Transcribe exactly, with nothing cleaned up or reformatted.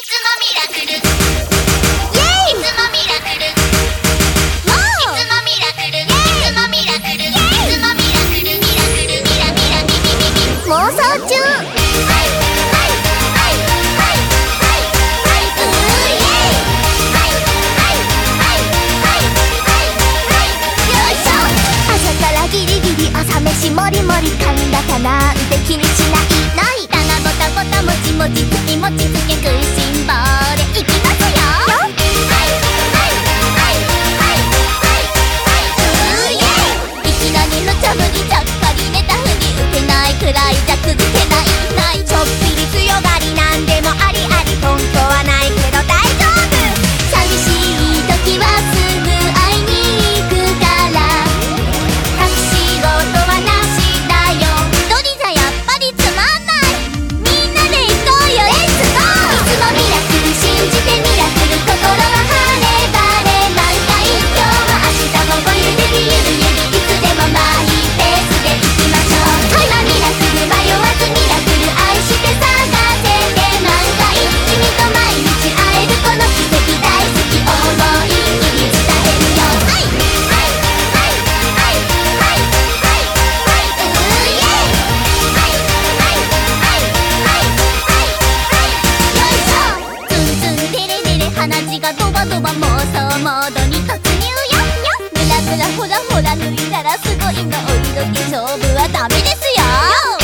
つもミラクル、いつもミラクル、いつもミラクル、いつもミラクル、いつもミラクル、ミラクル、ミラミラミミミミ妄想中。ギリギリ朝飯もりもり噛んだかなんて気にしないないだがボタボタもちもちつきもちつけ食いしん坊でいきますよ。はいはいはいはいはいはい、うーイェイ。いきなり無茶ぶりちゃっかり寝たふり打てないくらいじゃ続けないないちょっぴり強がりなんでもありあり根拠はないけど大丈夫。寂しい時はすぐ会いに行くから仕事はなしだよ。一人じゃやっぱりつまんない。みんなで行こうよ、レッツゴー。いつもミラクル信じてミラクル、心は晴れ晴れ満開。今日も明日もごゆるりゆるゆる、いつでもマイペースで行きましょう。はい、ミラクル迷わずミラクル愛して探せて満開。君と毎日会えるこの奇跡大好き、思いっきり伝えるよ。はいはいはいはいはい鼻血がドバドバ妄想モードに突入よ。ブラブラほらほら脱いだらすごいのお色気勝負はダメですよ。